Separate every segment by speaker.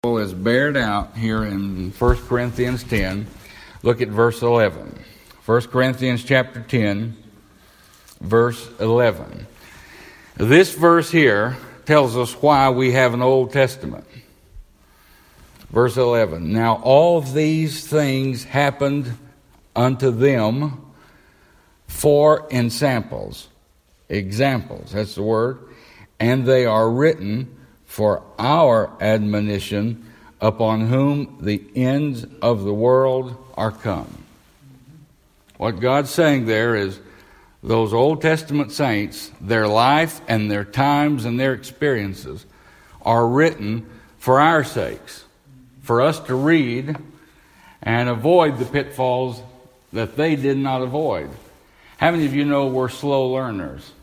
Speaker 1: is bared out here in 1 Corinthians 10. Look at verse 11. 1 Corinthians chapter 10, verse 11. This verse here tells us why we have an Old Testament. Verse 11. Now all these things happened unto them for examples, that's the word, and they are written for our admonition, upon whom the ends of the world are come. What God's saying there is those Old Testament saints, their life and their times and their experiences are written for our sakes, for us to read and avoid the pitfalls that they did not avoid. How many of you know we're slow learners?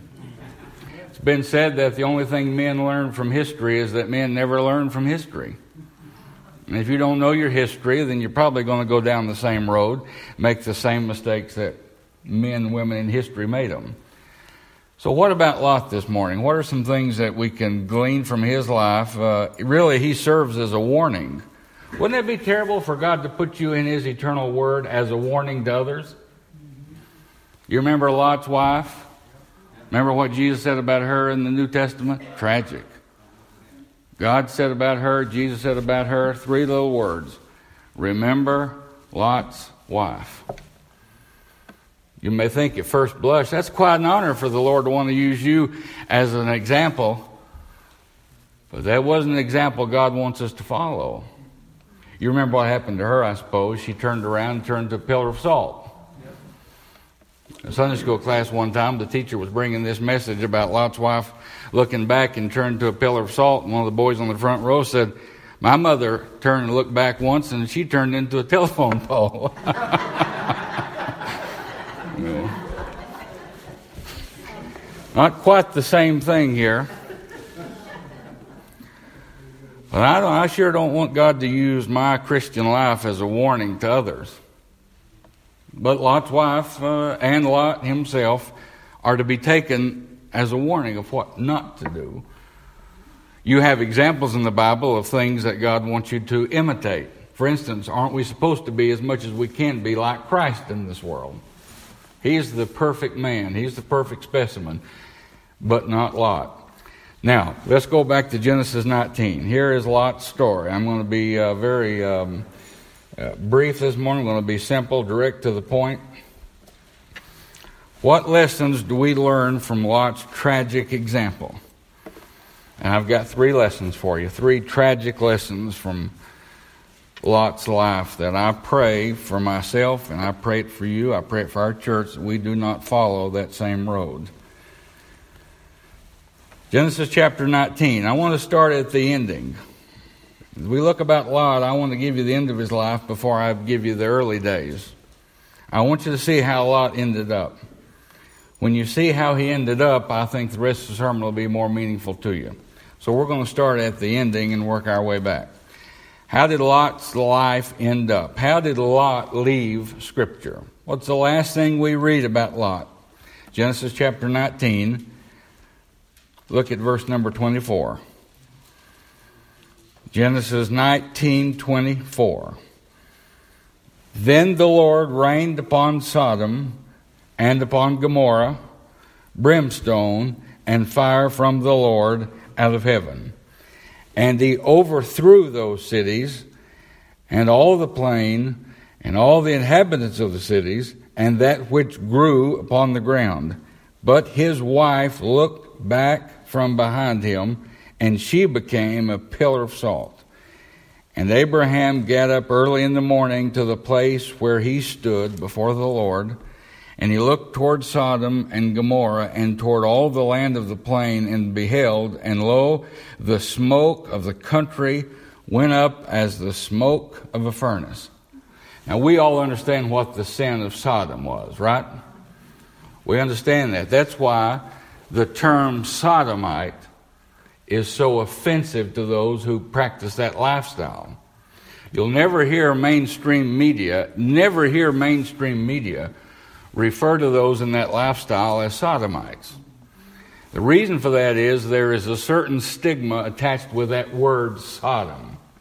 Speaker 1: It's been said that the only thing men learn from history is that men never learn from history. And if you don't know your history, then you're probably going to go down the same road, make the same mistakes that men and women in history made them. So what about Lot this morning? What are some things that we can glean from his life? Really, he serves as a warning. Wouldn't it be terrible for God to put you in his eternal word as a warning to others? You remember Lot's wife? Remember what Jesus said about her in the New Testament? Tragic. God said about her, Jesus said about her, 3 little words. Remember Lot's wife. You may think at first blush, that's quite an honor for the Lord to want to use you as an example. But that wasn't an example God wants us to follow. You remember what happened to her, I suppose. She turned around and turned to a pillar of salt. In Sunday school class one time, the teacher was bringing this message about Lot's wife looking back and turned to a pillar of salt. And one of the boys on the front row said, my mother turned and looked back once and she turned into a telephone pole. Not quite the same thing here. But I sure don't want God to use my Christian life as a warning to others. But Lot's wife and Lot himself are to be taken as a warning of what not to do. You have examples in the Bible of things that God wants you to imitate. For instance, aren't we supposed to be as much as we can be like Christ in this world? He's the perfect man. He's the perfect specimen, but not Lot. Now, let's go back to Genesis 19. Here is Lot's story. I'm going to be very brief this morning. I'm going to be simple, direct to the point. What lessons do we learn from Lot's tragic example? And I've got 3 lessons for you, 3 tragic lessons from Lot's life that I pray for myself and I pray it for you. I pray it for our church that we do not follow that same road. Genesis chapter 19. I want to start at the ending. As we look about Lot, I want to give you the end of his life before I give you the early days. I want you to see how Lot ended up. When you see how he ended up, I think the rest of the sermon will be more meaningful to you. So we're going to start at the ending and work our way back. How did Lot's life end up? How did Lot leave Scripture? What's the last thing we read about Lot? Genesis chapter 19. Look at verse number 24. Genesis 19:24. Then the Lord rained upon Sodom and upon Gomorrah brimstone and fire from the Lord out of heaven. And he overthrew those cities and all the plain and all the inhabitants of the cities and that which grew upon the ground. But his wife looked back from behind him, and she became a pillar of salt. And Abraham got up early in the morning to the place where he stood before the Lord, and he looked toward Sodom and Gomorrah and toward all the land of the plain, and beheld, and lo, the smoke of the country went up as the smoke of a furnace. Now we all understand what the sin of Sodom was, right? We understand that. That's why the term sodomite is so offensive to those who practice that lifestyle. You'll never hear mainstream media refer to those in that lifestyle as sodomites. The reason for that is there is a certain stigma attached with that word Sodom.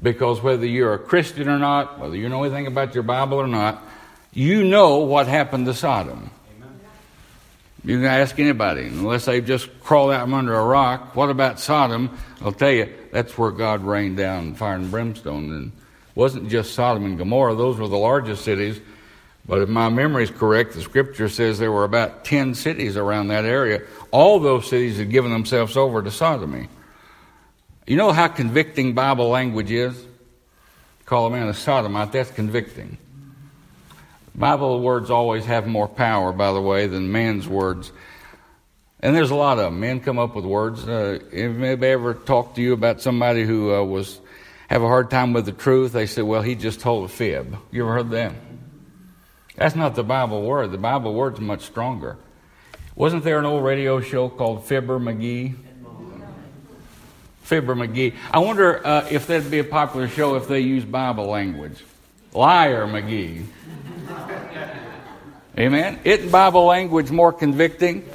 Speaker 1: Because whether you're a Christian or not, whether you know anything about your Bible or not, you know what happened to Sodom. Amen. You can ask anybody, unless they've just crawled out from under a rock. What about Sodom? I'll tell you, that's where God rained down fire and brimstone. And it wasn't just Sodom and Gomorrah. Those were the largest cities. But if my memory is correct, the Scripture says there were about 10 cities around that area. All those cities had given themselves over to sodomy. You know how convicting Bible language is? Call a man a sodomite, that's convicting. Bible words always have more power, by the way, than man's words. And there's a lot of them. Men come up with words. If they ever talk to you about somebody who have a hard time with the truth, they say, well, he just told a fib. You ever heard that? That's not the Bible word. The Bible word's much stronger. Wasn't there an old radio show called Fibber McGee? Fibber McGee. I wonder if that'd be a popular show if they used Bible language. Liar McGee. Amen? Isn't Bible language more convicting?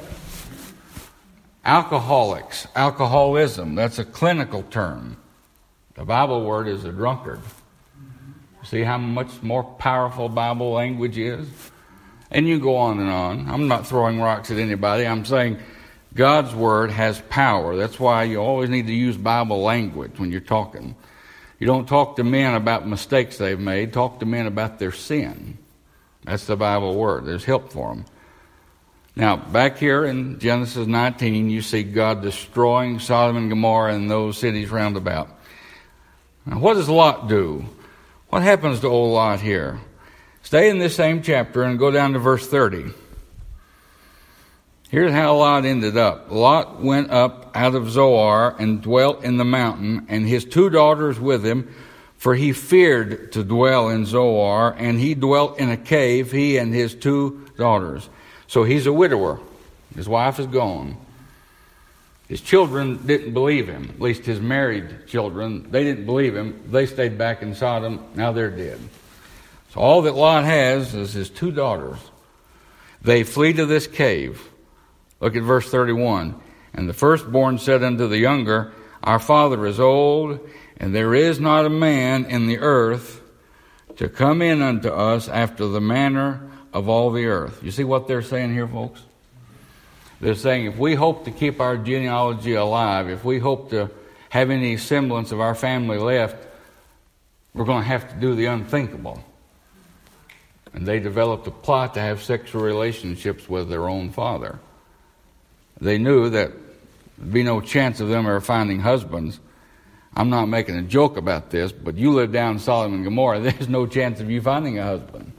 Speaker 1: Alcoholics. Alcoholism. That's a clinical term. The Bible word is a drunkard. See how much more powerful Bible language is? And you go on and on. I'm not throwing rocks at anybody. I'm saying God's Word has power. That's why you always need to use Bible language when you're talking. You don't talk to men about mistakes they've made. Talk to men about their sin. That's the Bible Word. There's help for them. Now, back here in Genesis 19, you see God destroying Sodom and Gomorrah and those cities round about. Now, what does Lot do? What happens to old Lot here? Stay in this same chapter and go down to verse 30. Here's how Lot ended up. Lot went up out of Zoar and dwelt in the mountain, and his 2 daughters with him, for he feared to dwell in Zoar, and he dwelt in a cave, he and his 2 daughters. So he's a widower. His wife is gone. His children didn't believe him, at least his married children. They didn't believe him. They stayed back in Sodom. Now they're dead. So all that Lot has is his 2 daughters. They flee to this cave. Look at verse 31. And the firstborn said unto the younger, Our father is old, and there is not a man in the earth to come in unto us after the manner of all the earth. You see what they're saying here, folks? They're saying if we hope to keep our genealogy alive, if we hope to have any semblance of our family left, we're going to have to do the unthinkable. And they developed a plot to have sexual relationships with their own father. They knew that there'd be no chance of them ever finding husbands. I'm not making a joke about this, but you live down in Sodom and Gomorrah, there's no chance of you finding a husband.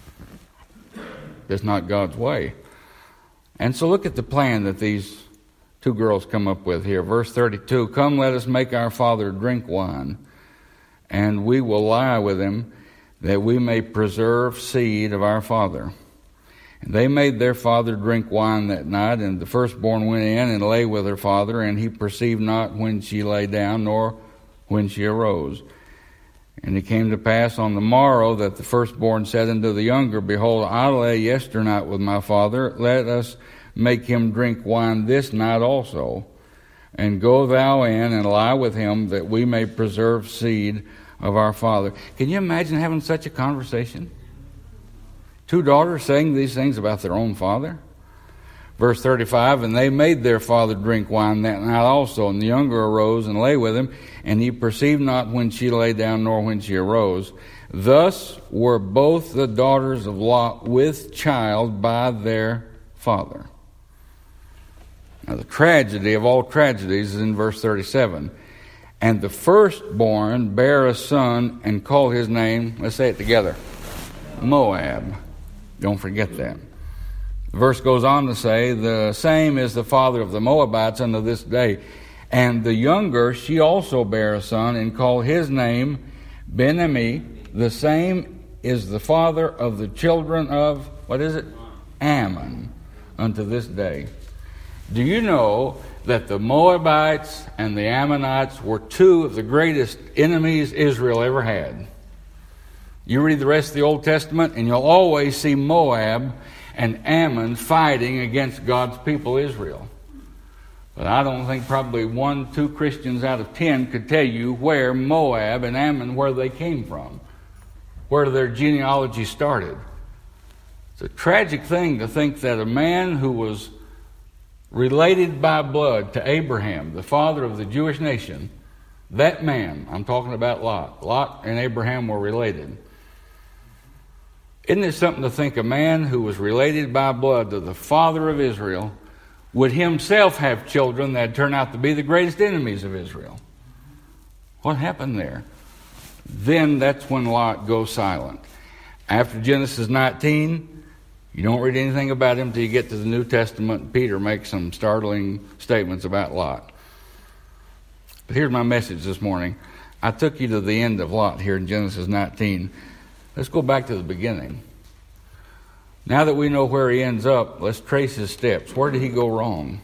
Speaker 1: That's not God's way. And so look at the plan that these 2 girls come up with here. Verse 32, Come, let us make our father drink wine, and we will lie with him, that we may preserve seed of our father. And they made their father drink wine that night, and the firstborn went in and lay with her father, and he perceived not when she lay down, nor when she arose. And it came to pass on the morrow that the firstborn said unto the younger, Behold, I lay yesternight with my father. Let us make him drink wine this night also. And go thou in and lie with him, that we may preserve seed of our father. Can you imagine having such a conversation? 2 daughters saying these things about their own father? Verse 35, And they made their father drink wine that night also. And the younger arose and lay with him, and he perceived not when she lay down, nor when she arose. Thus were both the daughters of Lot with child by their father. Now the tragedy of all tragedies is in verse 37. And the firstborn bare a son, and called his name, let's say it together, Moab. Don't forget that. The verse goes on to say, The same is the father of the Moabites unto this day. And the younger, she also bare a son, and called his name Ben-Ammi. The same is the father of the children of, what is it? Ammon, unto this day. Do you know that the Moabites and the Ammonites were 2 of the greatest enemies Israel ever had? You read the rest of the Old Testament, and you'll always see Moab and Ammon fighting against God's people Israel. But I don't think probably 1-2 Christians out of 10 could tell you where Moab and Ammon, where they came from, where their genealogy started. It's a tragic thing to think that a man who was related by blood to Abraham, the father of the Jewish nation, that man, I'm talking about Lot. Lot and Abraham were related. Isn't it something to think a man who was related by blood to the father of Israel would himself have children that turn out to be the greatest enemies of Israel? What happened there? Then that's when Lot goes silent. After Genesis 19, you don't read anything about him until you get to the New Testament. Peter makes some startling statements about Lot. But here's my message this morning. I took you to the end of Lot here in Genesis 19. Let's go back to the beginning. Now that we know where he ends up, let's trace his steps. Where did he go wrong?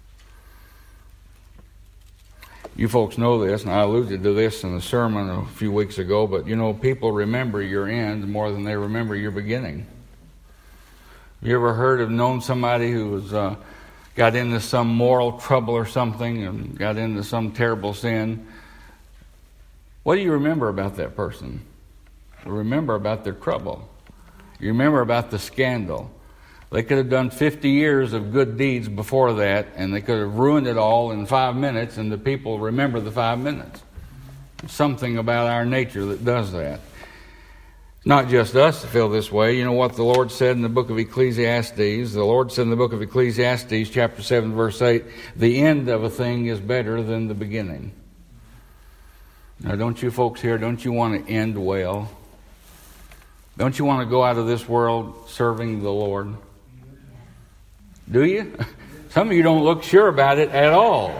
Speaker 1: You folks know this, and I alluded to this in a sermon a few weeks ago, but you know, people remember your end more than they remember your beginning. You ever heard of known somebody who was got into some moral trouble or something and got into some terrible sin? What do you remember about that person? You remember about their trouble. You remember about the scandal. They could have done 50 years of good deeds before that, and they could have ruined it all in 5 minutes, and the people remember the 5 minutes. Something about our nature that does that. Not just us to feel this way. You know what the Lord said in the book of Ecclesiastes? The Lord said in the book of Ecclesiastes, chapter 7, verse 8, the end of a thing is better than the beginning. Now, don't you folks here, don't you want to end well? Don't you want to go out of this world serving the Lord? Do you? Some of you don't look sure about it at all.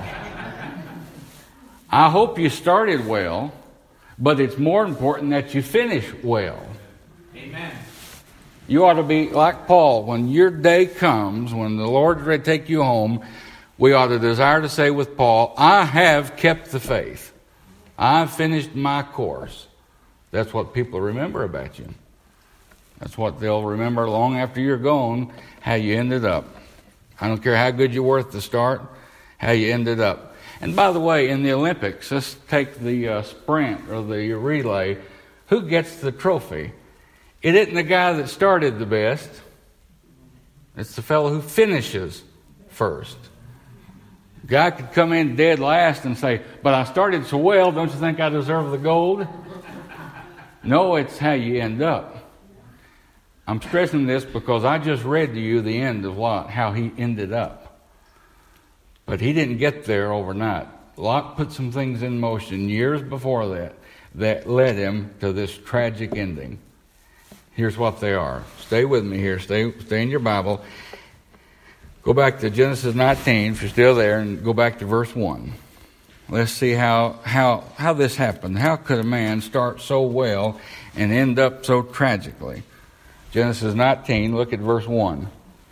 Speaker 1: I hope you started well, but it's more important that you finish well.
Speaker 2: Amen.
Speaker 1: You ought to be like Paul. When your day comes, when the Lord's ready to take you home, we ought to desire to say with Paul, I have kept the faith. I've finished my course. That's what people remember about you. That's what they'll remember long after you're gone, how you ended up. I don't care how good you were at the start, how you ended up. And by the way, in the Olympics, let's take the sprint or the relay. Who gets the trophy? It isn't the guy that started the best. It's the fellow who finishes first. The guy could come in dead last and say, but I started so well, don't you think I deserve the gold? No, it's how you end up. I'm stressing this because I just read to you the end of Lot, how he ended up. But he didn't get there overnight. Lot put some things in motion years before that led him to this tragic ending. Here's what they are. Stay with me here. Stay in your Bible. Go back to Genesis 19, if you're still there, and go back to verse 1. Let's see how this happened. How could a man start so well and end up so tragically? Genesis 19, look at verse 1.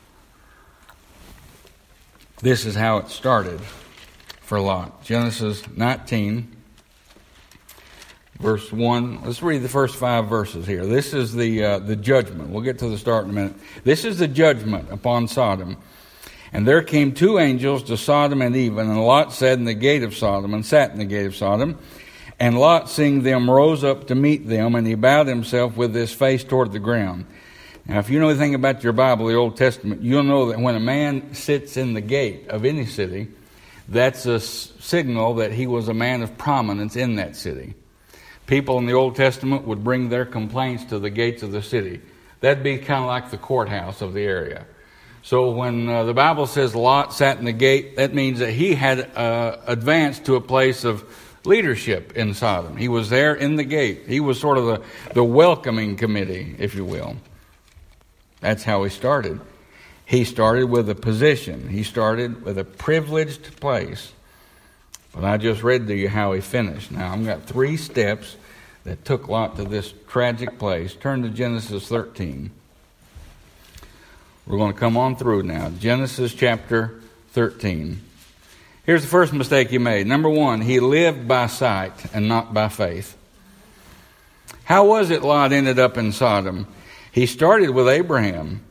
Speaker 1: This is how it started for Lot. Genesis 19, verse 1. Let's read the first 5 verses here. This is the judgment. We'll get to the start in a minute. This is the judgment upon Sodom. And there came 2 angels to Sodom and even, and Lot sat in the gate of Sodom, and sat in the gate of Sodom. And Lot, seeing them, rose up to meet them, and he bowed himself with his face toward the ground. Now, if you know anything about your Bible, the Old Testament, you'll know that when a man sits in the gate of any city, that's a signal that he was a man of prominence in that city. People in the Old Testament would bring their complaints to the gates of the city. That'd be kind of like the courthouse of the area. So when the Bible says Lot sat in the gate, that means that he had advanced to a place of leadership in Sodom. He was there in the gate. He was sort of the welcoming committee, if you will. That's how he started. He started with a position. He started with a privileged place. But I just read to you how he finished. Now, I've got 3 steps that took Lot to this tragic place. Turn to Genesis 13. We're going to come on through now. Genesis chapter 13. Here's the first mistake he made. Number 1, he lived by sight and not by faith. How was it Lot ended up in Sodom? He started with Abraham.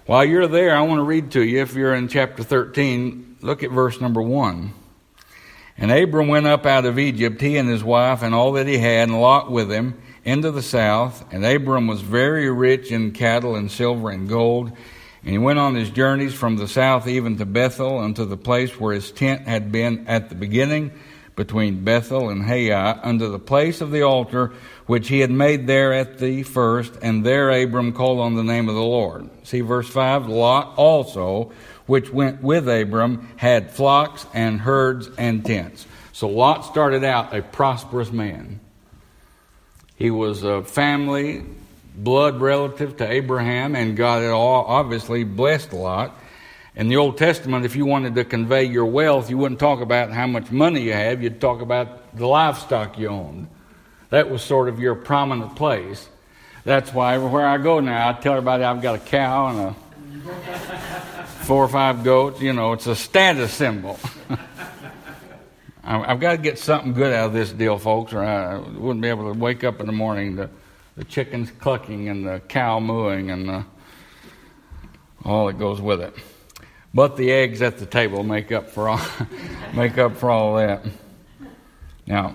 Speaker 1: While you're there, I want to read to you, if you're in chapter 13, look at verse number 1. And Abram went up out of Egypt, he and his wife, and all that he had, and Lot with him, into the south. And Abram was very rich in cattle and silver and gold. And he went on his journeys from the south even to Bethel, unto the place where his tent had been at the beginning, between Bethel and Hai, unto the place of the altar which he had made there at the first. And there Abram called on the name of the Lord. See verse 5, Lot also, which went with Abram, had flocks and herds and tents. So Lot started out a prosperous man. He was a family, blood relative to Abraham, and God had obviously blessed Lot. In the Old Testament, if you wanted to convey your wealth, you wouldn't talk about how much money you have, you'd talk about the livestock you owned. That was sort of your prominent place. That's why everywhere I go now, I tell everybody I've got a cow and 4 or 5 goats. You know, it's a status symbol. I've got to get something good out of this deal, folks, or I wouldn't be able to wake up in the morning to the chickens clucking and the cow mooing and all that goes with it. But the eggs at the table make up for all that. Now,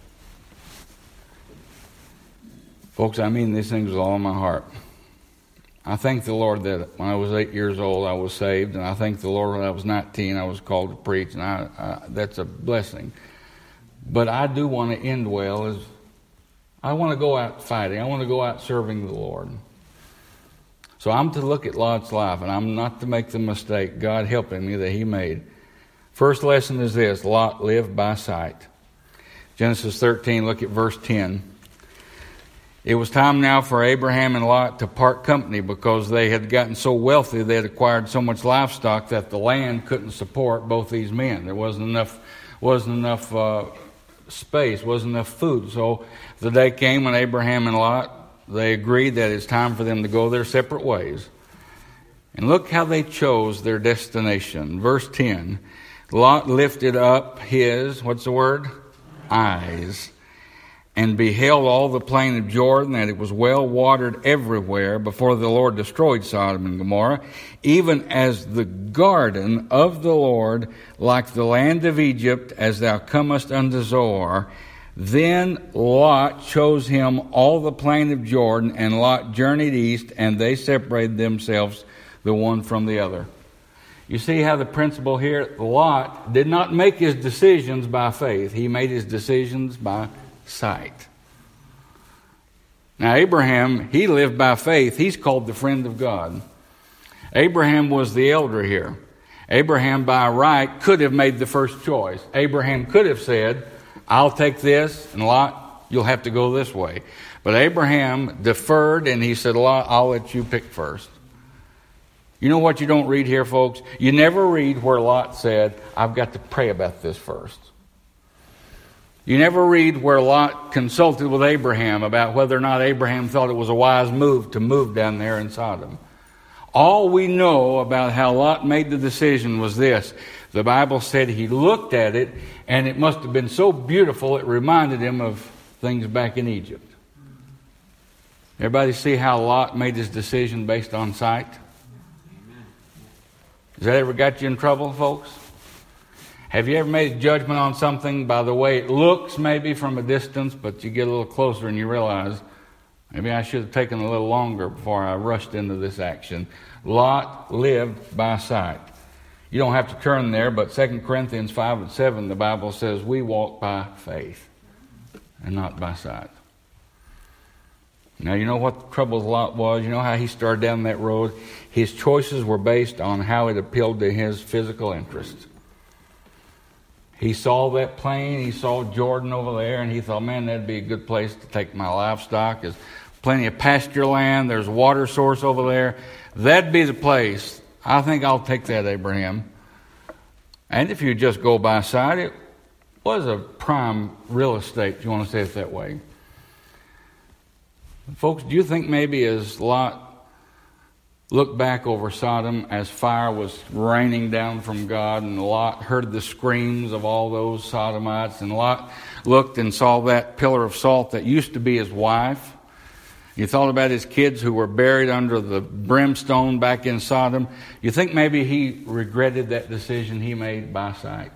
Speaker 1: folks, I mean these things with all my heart. I thank the Lord that when I was 8 years old, I was saved, and I thank the Lord when I was 19, I was called to preach, and that's a blessing. But I do want to end well. I want to go out fighting. I want to go out serving the Lord. So I'm to look at Lot's life, and I'm not to make the mistake, God helping me, that he made. First lesson is this: Lot lived by sight. Genesis 13, look at verse 10. It was time now for Abraham and Lot to part company, because they had gotten so wealthy, they had acquired so much livestock that the land couldn't support both these men. There wasn't enough space, wasn't enough food. So the day came when Abraham and Lot, they agreed that it's time for them to go their separate ways. And look how they chose their destination. Verse 10, Lot lifted up his, what's the word? Eyes, and beheld all the plain of Jordan, that it was well watered everywhere before the Lord destroyed Sodom and Gomorrah, even as the garden of the Lord, like the land of Egypt, as thou comest unto Zoar. Then Lot chose him all the plain of Jordan, and Lot journeyed east, and they separated themselves the one from the other. You see how the principle here, Lot did not make his decisions by faith. He made his decisions by sight. Now Abraham, he lived by faith. He's called the friend of God. Abraham was the elder here. Abraham by right could have made the first choice. Abraham could have said, I'll take this, and Lot, you'll have to go this way. But Abraham deferred, and he said, Lot, I'll let you pick first. You know what you don't read here, folks? You never read where Lot said, I've got to pray about this first. You never read where Lot consulted with Abraham about whether or not Abraham thought it was a wise move to move down there in Sodom. All we know about how Lot made the decision was this. The Bible said he looked at it, and it must have been so beautiful it reminded him of things back in Egypt. Everybody see how Lot made his decision based on sight? Has that ever got you in trouble, folks? Have you ever made a judgment on something by the way it looks maybe from a distance, but you get a little closer and you realize, maybe I should have taken a little longer before I rushed into this action? Lot lived by sight. You don't have to turn there, but 2 Corinthians 5 and 7, the Bible says we walk by faith and not by sight. Now, you know what the trouble with Lot was? You know how he started down that road? His choices were based on how it appealed to his physical interests. He saw that plain, he saw Jordan over there, and he thought, man, that'd be a good place to take my livestock. There's plenty of pasture land, there's a water source over there. That'd be the place. I think I'll take that, Abraham. And if you just go by sight, it was a prime real estate, if you want to say it that way. Folks, do you think maybe as Lot looked back over Sodom as fire was raining down from God, and Lot heard the screams of all those Sodomites, and Lot looked and saw that pillar of salt that used to be his wife, He thought about his kids who were buried under the brimstone back in Sodom. You think maybe he regretted that decision he made by sight?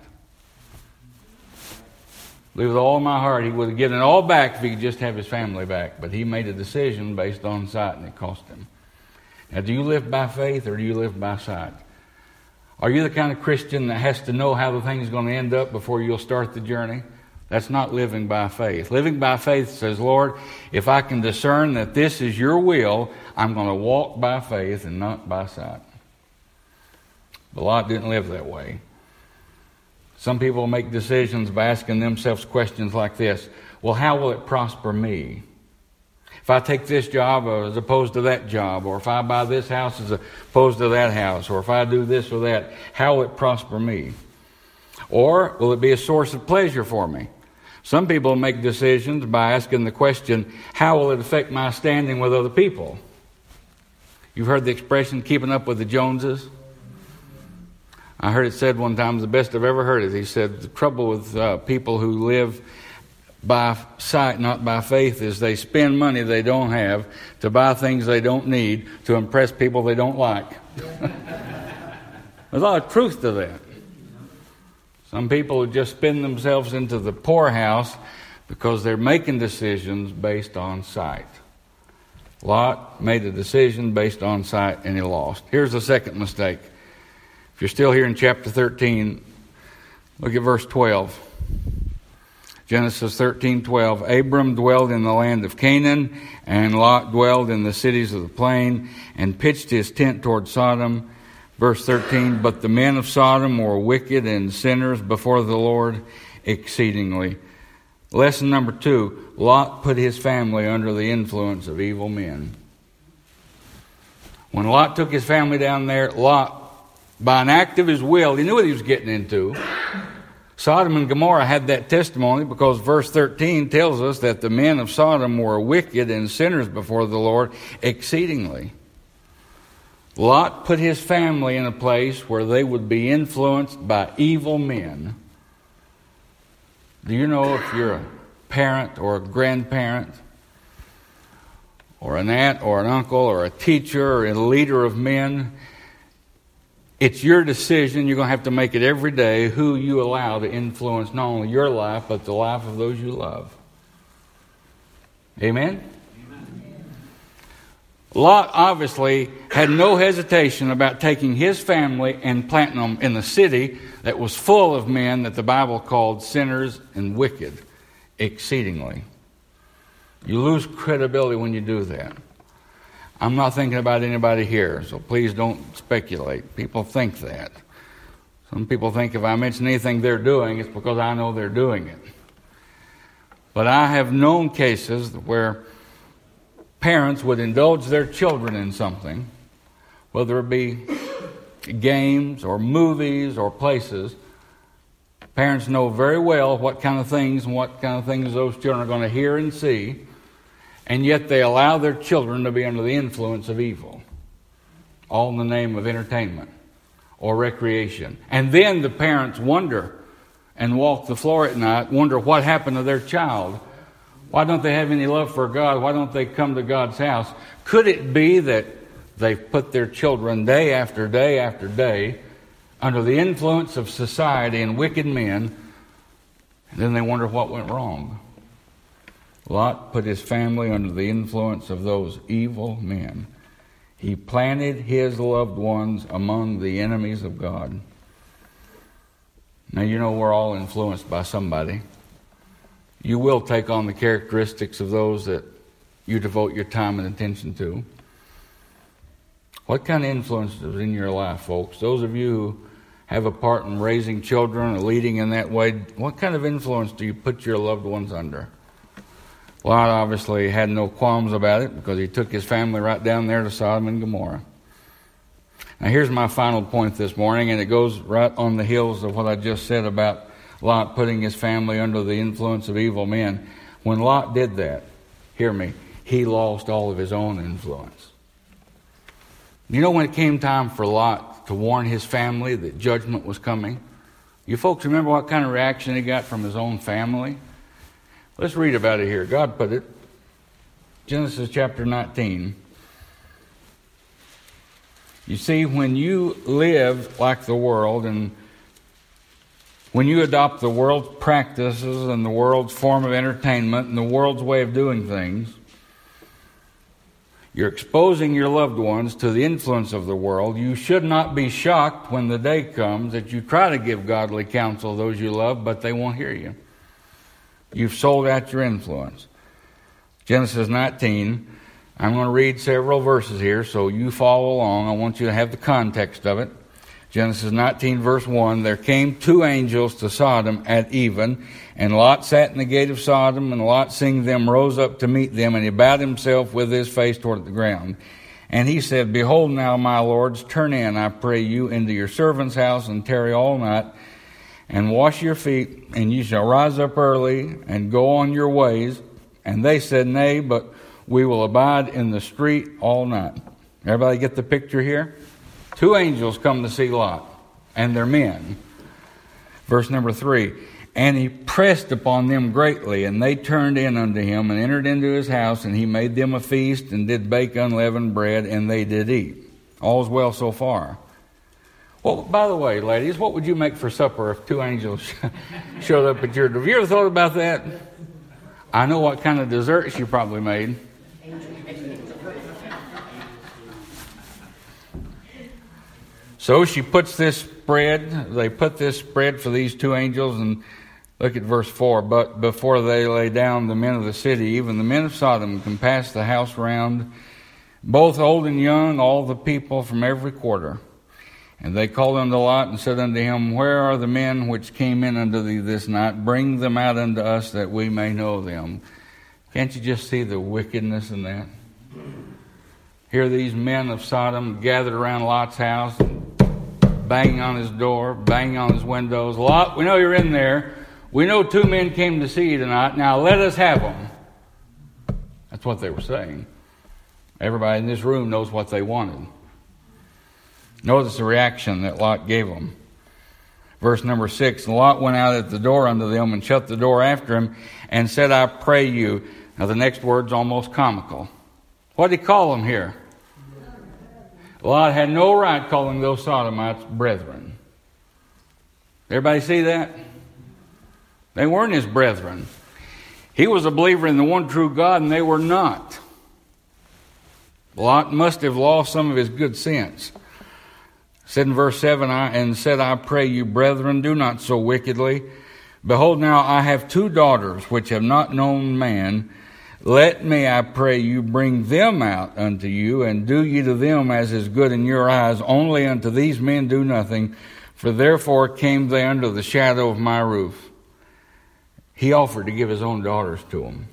Speaker 1: With all my heart, he would have given it all back if he could just have his family back. But he made a decision based on sight, and it cost him. Now, do you live by faith or do you live by sight? Are you the kind of Christian that has to know how the thing's going to end up before you'll start the journey? That's not living by faith. Living by faith says, Lord, if I can discern that this is your will, I'm going to walk by faith and not by sight. But Lot didn't live that way. Some people make decisions by asking themselves questions like this. Well, how will it prosper me? If I take this job as opposed to that job, or if I buy this house as opposed to that house, or if I do this or that, how will it prosper me? Or will it be a source of pleasure for me? Some people make decisions by asking the question, how will it affect my standing with other people? You've heard the expression, keeping up with the Joneses? I heard it said one time, the best I've ever heard it. He said, the trouble with people who live by sight, not by faith, is they spend money they don't have to buy things they don't need to impress people they don't like. There's a lot of truth to that. Some people just spin themselves into the poorhouse because they're making decisions based on sight. Lot made a decision based on sight and he lost. Here's the second mistake. If you're still here in chapter 13, look at verse 12. Genesis 13:12. Abram dwelled in the land of Canaan, and Lot dwelled in the cities of the plain, and pitched his tent toward Sodom. Verse 13, but the men of Sodom were wicked and sinners before the Lord exceedingly. Lesson number 2, Lot put his family under the influence of evil men. When Lot took his family down there, Lot, by an act of his will, he knew what he was getting into. Sodom and Gomorrah had that testimony because verse 13 tells us that the men of Sodom were wicked and sinners before the Lord exceedingly. Lot put his family in a place where they would be influenced by evil men. Do you know if you're a parent or a grandparent or an aunt or an uncle or a teacher or a leader of men, it's your decision. You're going to have to make it every day who you allow to influence not only your life but the life of those you love. Amen? Lot obviously had no hesitation about taking his family and planting them in the city that was full of men that the Bible called sinners and wicked exceedingly. You lose credibility when you do that. I'm not thinking about anybody here, so please don't speculate. People think that. Some people think if I mention anything they're doing, it's because I know they're doing it. But I have known cases where parents would indulge their children in something, whether it be games or movies or places. Parents know very well what kind of things those children are going to hear and see, and yet they allow their children to be under the influence of evil, all in the name of entertainment or recreation. And then the parents wonder and walk the floor at night, wonder what happened to their child. Why don't they have any love for God? Why don't they come to God's house? Could it be that they've put their children day after day after day under the influence of society and wicked men, and then they wonder what went wrong? Lot put his family under the influence of those evil men. He planted his loved ones among the enemies of God. Now, you know we're all influenced by somebody. You will take on the characteristics of those that you devote your time and attention to. What kind of influence is in your life, folks? Those of you who have a part in raising children or leading in that way, what kind of influence do you put your loved ones under? Lot obviously had no qualms about it because he took his family right down there to Sodom and Gomorrah. Now here's my final point this morning, and it goes right on the heels of what I just said about Lot putting his family under the influence of evil men. When Lot did that, hear me, he lost all of his own influence. You know when it came time for Lot to warn his family that judgment was coming? You folks remember what kind of reaction he got from his own family? Let's read about it here. God put it. Genesis chapter 19. You see, when you live like the world, and when you adopt the world's practices and the world's form of entertainment and the world's way of doing things, you're exposing your loved ones to the influence of the world. You should not be shocked when the day comes that you try to give godly counsel to those you love, but they won't hear you. You've sold out your influence. Genesis 19. I'm going to read several verses here, so you follow along. I want you to have the context of it. Genesis 19, verse 1, there came 2 angels to Sodom at even, and Lot sat in the gate of Sodom, and Lot, seeing them, rose up to meet them, and he bowed himself with his face toward the ground. And he said, Behold now, my lords, turn in, I pray you, into your servant's house, and tarry all night, and wash your feet, and you shall rise up early, and go on your ways. And they said, Nay, but we will abide in the street all night. Everybody get the picture here? 2 angels come to see Lot, and they're men. Verse number 3, and he pressed upon them greatly, and they turned in unto him, and entered into his house, and he made them a feast, and did bake unleavened bread, and they did eat. All's well so far. Well, by the way, ladies, what would you make for supper if 2 angels showed up at your door? Have you ever thought about that? I know what kind of desserts you probably made. So she puts this bread, they put this bread for these 2 angels, and look at verse 4. But before they lay down, the men of the city, even the men of Sodom, compassed the house round, both old and young, all the people from every quarter. And they called unto Lot and said unto him, Where are the men which came in unto thee this night? Bring them out unto us that we may know them. Can't you just see the wickedness in that? Here these men of Sodom gathered around Lot's house, banging on his door, banging on his windows. Lot, we know you're in there. We know 2 men came to see you tonight. Now let us have them. That's what they were saying. Everybody in this room knows what they wanted. Notice the reaction that Lot gave them. Verse number 6, and Lot went out at the door unto them and shut the door after him and said, I pray you. Now the next word's almost comical. What did he call them here? Lot had no right calling those Sodomites brethren. Everybody see that? They weren't his brethren. He was a believer in the one true God, and they were not. Lot must have lost some of his good sense. Said in verse 7, and said, I pray you, brethren, do not so wickedly. Behold, now I have 2 daughters which have not known man. Let me, I pray you, bring them out unto you, and do ye to them as is good in your eyes. Only unto these men do nothing, for therefore came they under the shadow of my roof. He offered to give his own daughters to them.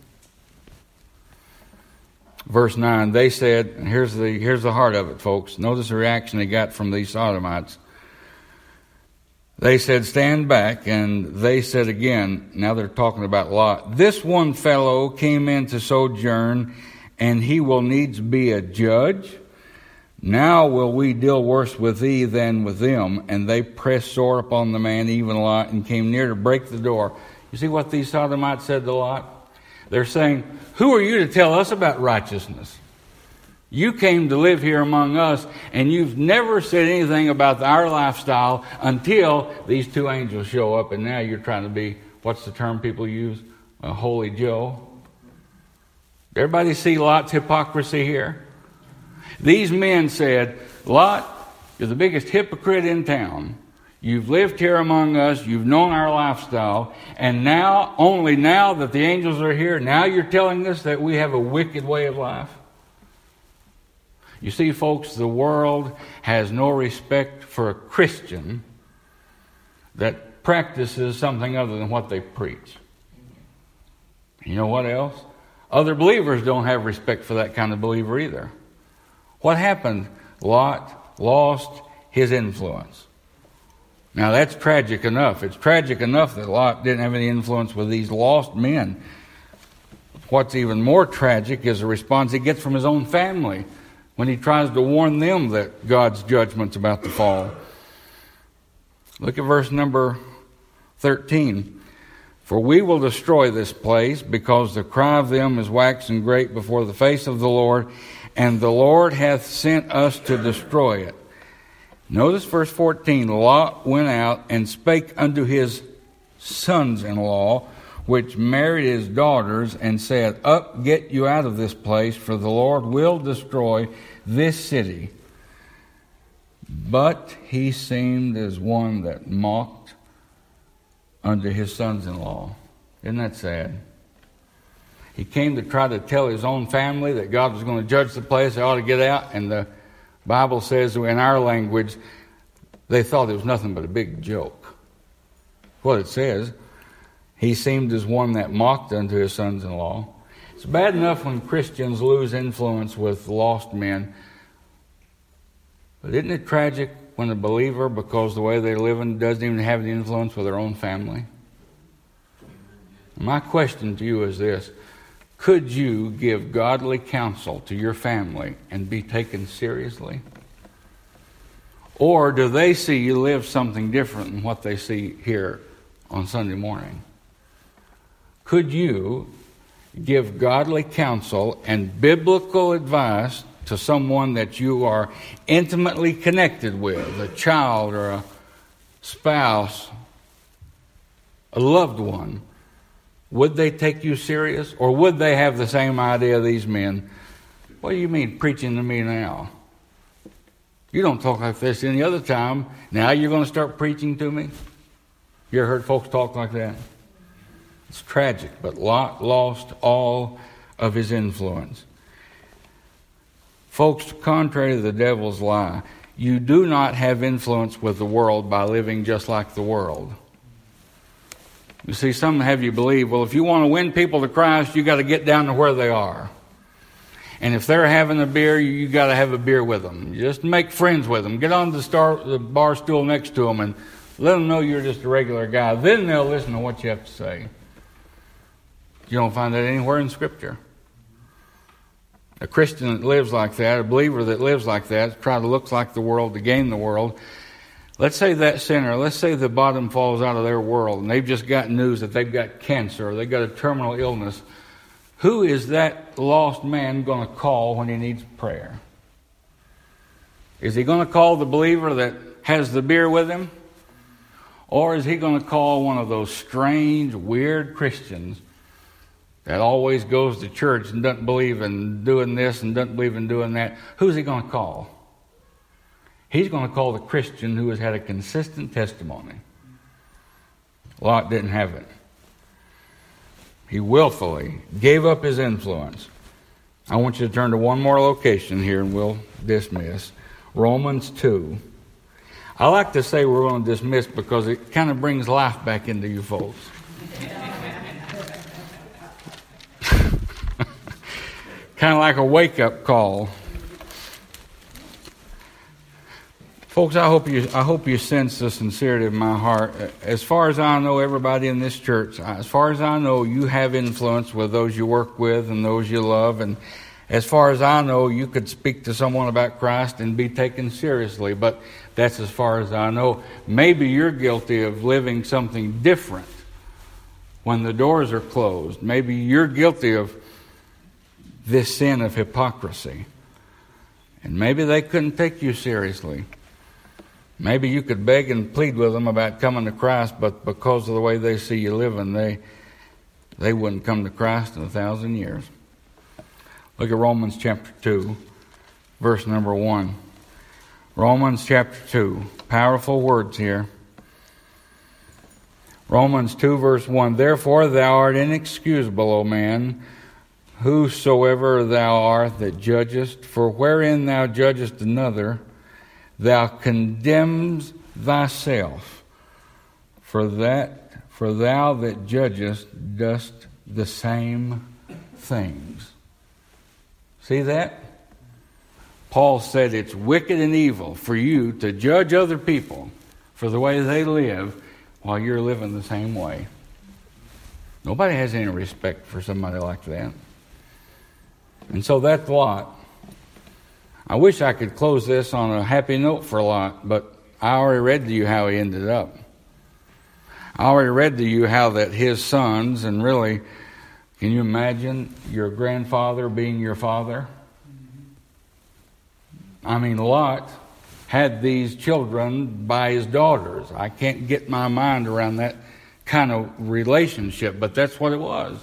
Speaker 1: Verse 9, they said, and here's the heart of it, folks. Notice the reaction they got from these Sodomites. They said, stand back, and they said again, now they're talking about Lot, this one fellow came in to sojourn, and he will needs be a judge. Now will we deal worse with thee than with them. And they pressed sore upon the man, even Lot, and came near to break the door. You see what these Sodomites said to Lot? They're saying, who are you to tell us about righteousness? You came to live here among us, and you've never said anything about our lifestyle until these 2 angels show up, and now you're trying to be, what's the term people use? A holy Joe. Everybody see Lot's hypocrisy here? These men said, Lot, you're the biggest hypocrite in town. You've lived here among us. You've known our lifestyle. And now, only now that the angels are here, now you're telling us that we have a wicked way of life. You see, folks, the world has no respect for a Christian that practices something other than what they preach. You know what else? Other believers don't have respect for that kind of believer either. What happened? Lot lost his influence. Now that's tragic enough. It's tragic enough that Lot didn't have any influence with these lost men. What's even more tragic is the response he gets from his own family when he tries to warn them that God's judgment's about to fall. Look at verse number 13. For we will destroy this place, because the cry of them is waxen great before the face of the Lord, and the Lord hath sent us to destroy it. Notice verse 14. Lot went out and spake unto his sons-in-law, which married his daughters, and said, Up, get you out of this place, for the Lord will destroy this city. But he seemed as one that mocked unto his sons-in-law. Isn't that sad? He came to try to tell his own family that God was going to judge the place, they ought to get out, and the Bible says in our language, they thought it was nothing but a big joke. What it says, he seemed as one that mocked unto his sons-in-law. It's bad enough when Christians lose influence with lost men, but isn't it tragic when a believer, because the way they're living, doesn't even have any influence with their own family? My question to you is this: could you give godly counsel to your family and be taken seriously? Or do they see you live something different than what they see here on Sunday morning? Could you give godly counsel and biblical advice to someone that you are intimately connected with, a child or a spouse, a loved one? Would they take you serious? Or would they have the same idea these men? What do you mean preaching to me now? You don't talk like this any other time. Now you're going to start preaching to me? You ever heard folks talk like that? It's tragic, but Lot lost all of his influence. Folks, contrary to the devil's lie, you do not have influence with the world by living just like the world. You see, some have you believe, well, if you want to win people to Christ, you got to get down to where they are. And if they're having a beer, you got to have a beer with them. Just make friends with them. Get on the bar stool next to them and let them know you're just a regular guy. Then they'll listen to what you have to say. You don't find that anywhere in Scripture. A Christian that lives like that, a believer that lives like that, try to look like the world to gain the world. Let's say that sinner, let's say the bottom falls out of their world and they've just got news that they've got cancer or they've got a terminal illness. Who is that lost man going to call when he needs prayer? Is he going to call the believer that has the beer with him? Or is he going to call one of those strange, weird Christians that always goes to church and doesn't believe in doing this and doesn't believe in doing that? Who's he going to call? He's going to call the Christian who has had a consistent testimony. Lot didn't have it. He willfully gave up his influence. I want you to turn to one more location here and we'll dismiss. Romans 2. I like to say we're going to dismiss because it kind of brings life back into you folks. Kind of like a wake-up call. Folks, I hope you sense the sincerity of my heart. As far as I know, everybody in this church, as far as I know, you have influence with those you work with and those you love. And as far as I know, you could speak to someone about Christ and be taken seriously. But that's as far as I know. Maybe you're guilty of living something different when the doors are closed. Maybe you're guilty of this sin of hypocrisy. And maybe they couldn't take you seriously. Maybe you could beg and plead with them about coming to Christ, but because of the way they see you living, they wouldn't come to Christ in 1,000 years. Look at Romans chapter 2, verse number 1. Romans chapter 2. Powerful words here. Romans 2, verse 1. Therefore thou art inexcusable, O man, whosoever thou art that judgest, for wherein thou judgest another, thou condemns thyself, for thou that judgest dost the same things. See that? Paul said it's wicked and evil for you to judge other people for the way they live while you're living the same way. Nobody has any respect for somebody like that. And so that's Lot. I wish I could close this on a happy note for Lot, but I already read to you how he ended up. I already read to you how that his sons, and really, can you imagine your grandfather being your father? I mean, Lot had these children by his daughters. I can't get my mind around that kind of relationship, but that's what it was.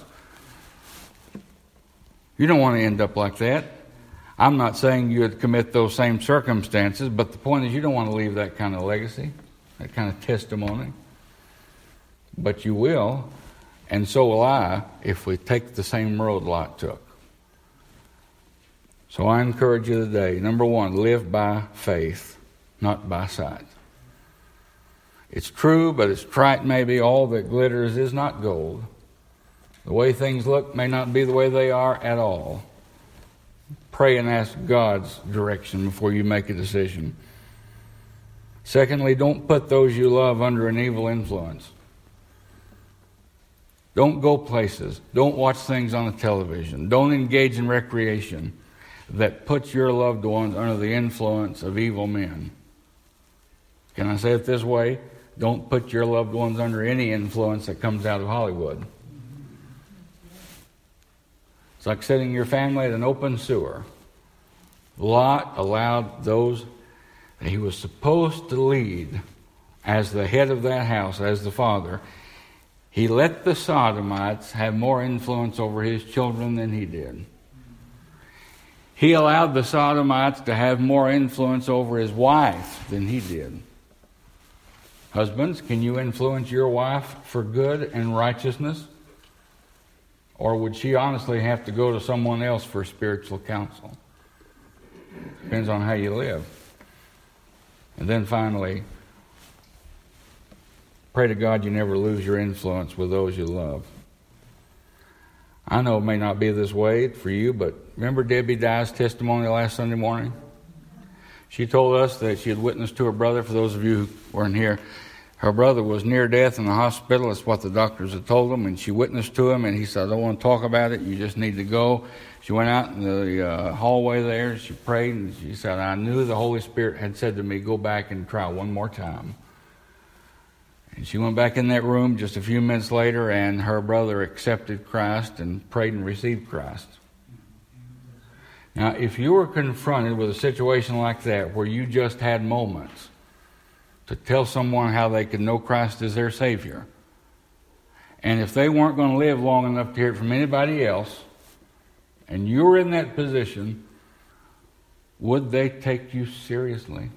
Speaker 1: You don't want to end up like that. I'm not saying you would commit those same circumstances, but the point is you don't want to leave that kind of legacy, that kind of testimony. But you will, and so will I, if we take the same road Lot took. So I encourage you today, number one, live by faith, not by sight. It's true, but it's trite maybe. All that glitters is not gold. The way things look may not be the way they are at all. Pray and ask God's direction before you make a decision. Secondly, don't put those you love under an evil influence. Don't go places. Don't watch things on the television. Don't engage in recreation that puts your loved ones under the influence of evil men. Can I say it this way? Don't put your loved ones under any influence that comes out of Hollywood. It's like setting your family at an open sewer. Lot allowed those that he was supposed to lead as the head of that house, as the father. He let the Sodomites have more influence over his children than he did. He allowed the Sodomites to have more influence over his wife than he did. Husbands, can you influence your wife for good and righteousness? Or would she honestly have to go to someone else for spiritual counsel? Depends on how you live. And then finally, pray to God you never lose your influence with those you love. I know it may not be this way for you, but remember Debbie Dye's testimony last Sunday morning? She told us that she had witnessed to her brother. For those of you who weren't here, her brother was near death in the hospital. That's what the doctors had told him. And she witnessed to him, and he said, I don't want to talk about it. You just need to go. She went out in the hallway there. She prayed, and she said, I knew the Holy Spirit had said to me, go back and try one more time. And she went back in that room just a few minutes later, and her brother accepted Christ and prayed and received Christ. Now, if you were confronted with a situation like that, where you just had moments to tell someone how they could know Christ as their Savior, and if they weren't going to live long enough to hear it from anybody else, and you were in that position, would they take you seriously?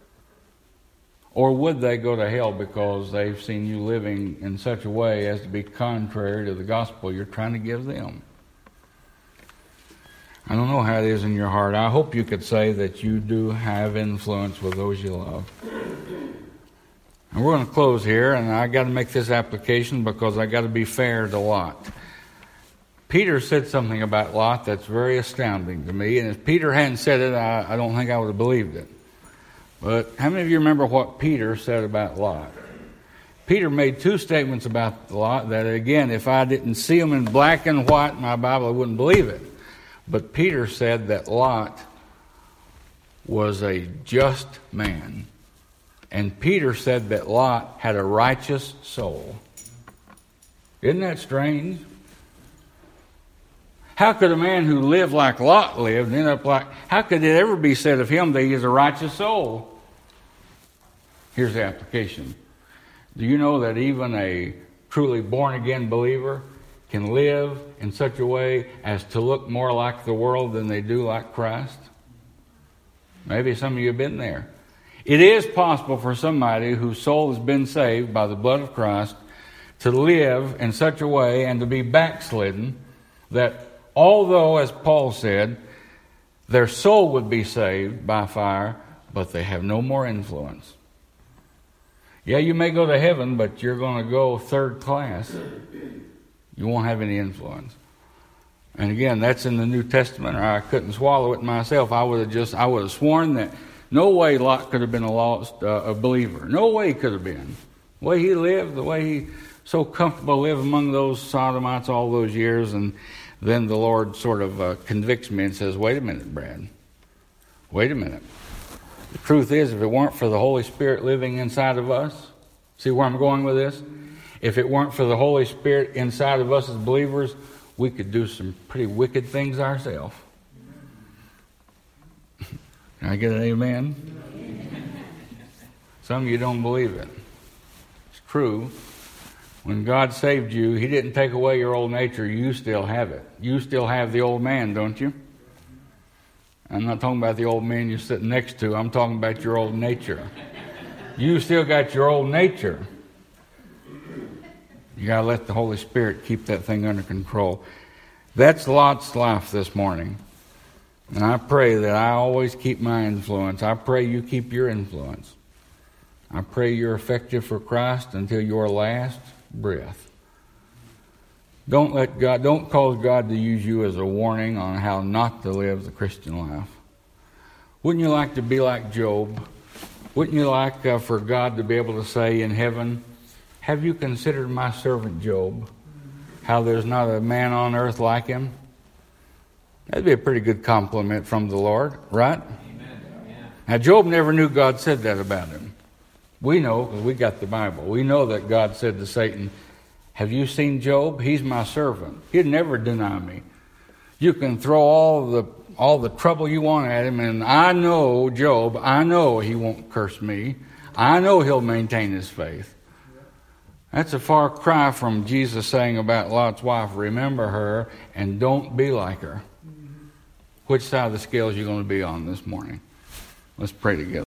Speaker 1: Or would they go to hell because they've seen you living in such a way as to be contrary to the gospel you're trying to give them? I don't know how it is in your heart. I hope you could say that you do have influence with those you love. And we're going to close here, and I got to make this application because I got to be fair to Lot. Peter said something about Lot that's very astounding to me, and if Peter hadn't said it, I don't think I would have believed it. But how many of you remember what Peter said about Lot? Peter made two statements about Lot that, again, if I didn't see them in black and white in my Bible, I wouldn't believe it. But Peter said that Lot was a just man. And Peter said that Lot had a righteous soul. Isn't that strange? How could a man who lived like Lot lived end up like... How could it ever be said of him that he has a righteous soul? Here's the application. Do you know that even a truly born-again believer can live in such a way as to look more like the world than they do like Christ? Maybe some of you have been there. It is possible for somebody whose soul has been saved by the blood of Christ to live in such a way and to be backslidden that although, as Paul said, their soul would be saved by fire, but they have no more influence. Yeah, you may go to heaven, but you're going to go third class. You won't have any influence. And again, that's in the New Testament, or I couldn't swallow it myself. I would have sworn that no way Lot could have been a believer. No way he could have been. The way he lived, the way he so comfortable lived among those Sodomites all those years, and then the Lord sort of convicts me and says, wait a minute, Brad. Wait a minute. The truth is, if it weren't for the Holy Spirit living inside of us, see where I'm going with this? If it weren't for the Holy Spirit inside of us as believers, we could do some pretty wicked things ourselves. Can I get an amen? Some of you don't believe it. It's true. When God saved you, He didn't take away your old nature. You still have it. You still have the old man, don't you? I'm not talking about the old man you're sitting next to. I'm talking about your old nature. You still got your old nature. You got to let the Holy Spirit keep that thing under control. That's Lot's life this morning. And I pray that I always keep my influence. I pray you keep your influence. I pray you're effective for Christ until your last breath. Don't cause God to use you as a warning on how not to live the Christian life. Wouldn't you like to be like Job? Wouldn't you like for God to be able to say in heaven, have you considered my servant Job? How there's not a man on earth like him? That'd be a pretty good compliment from the Lord, right? Amen. Now, Job never knew God said that about him. We know, because we got the Bible. We know that God said to Satan, have you seen Job? He's my servant. He'd never deny me. You can throw all the trouble you want at him, and I know Job, I know he won't curse me. I know he'll maintain his faith. That's a far cry from Jesus saying about Lot's wife, remember her and don't be like her. Which side of the scales are you going to be on this morning? Let's pray together.